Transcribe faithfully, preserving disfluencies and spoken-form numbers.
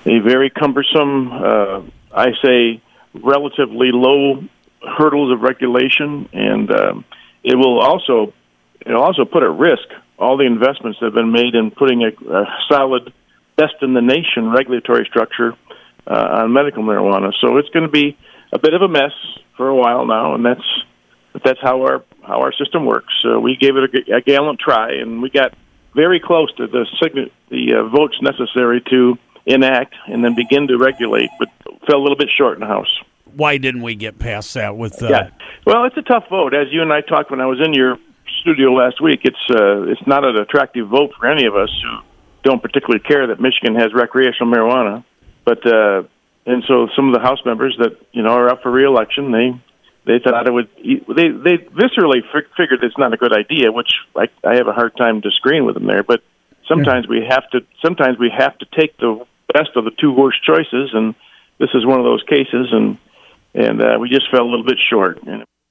a very cumbersome, uh, I say, relatively low hurdles of regulation, and um, it will also it'll also put at risk all the investments that have been made in putting a, a solid, best-in-the-nation regulatory structure uh, on medical marijuana. So it's going to be a bit of a mess for a while now, and that's that's how our how our system works. So we gave it a, a gallant try, and we got very close to the sign- the uh, votes necessary to enact and then begin to regulate, but fell a little bit short in the House. Why didn't we get past that? With uh... yeah, well, it's a tough vote. As you and I talked when I was in your studio last week, it's uh, it's not an attractive vote for any of us who don't particularly care that Michigan has recreational marijuana. But uh, and so some of the House members that you know are up for re-election, they they thought it would. They they viscerally f- figured it's not a good idea, which I I have a hard time disagreeing with them there. But sometimes we have to sometimes we have to take the best of the two worst choices, and this is one of those cases, and and uh, we just fell a little bit short. And